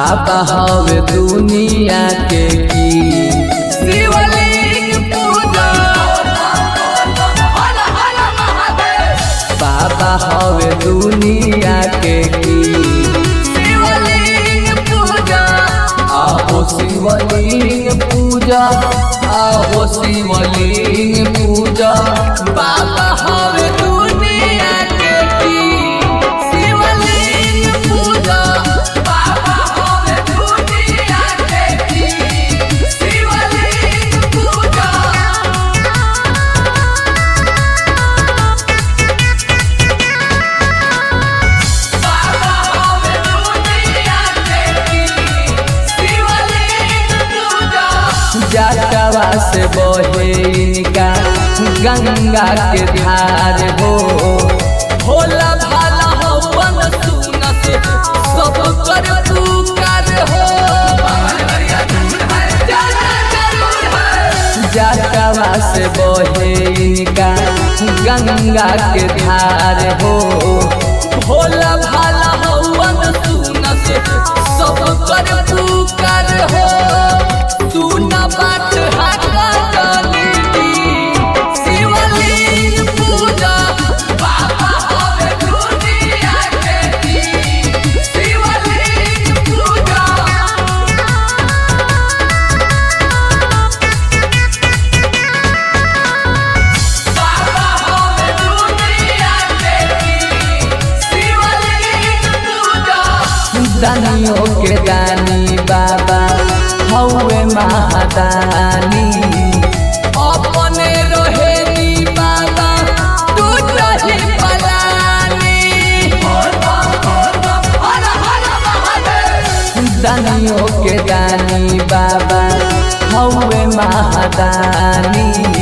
बाबा हवे दुनिया के की शिवलिंग पूजा बाबा हवे दुनिया के की शिवलिंग पूजा आओ शिवलिंग पूजा आओ शिवलिंग पूजा बाबा हवे दुनिया के की शिवलिंग पूजा बाबा हवे दुनिया के की शिवलिंग पूजा बाबा हवे दुनिया के की शिवलिंग पूजा जटवा से बहे इनका गंगा के धार हो भोला भाला हवन सुनस सब कर पुकार हो जटवा से बहे इनका गंगा के धार हो भोला भाला हवन सुनस सब कर पुकार हो सुना बात हाका जानी शिवलिंग पूजा बाबा हवे दुनिया के की शिवलिंग पूजा बाबा हवे दुनिया के की शिवलिंग पूजा दानियों के दानी बाबा हवे महादानी अपने रोहेनी बाबा तू रही पलानी दानियों के दानी बाबा हवे महादानी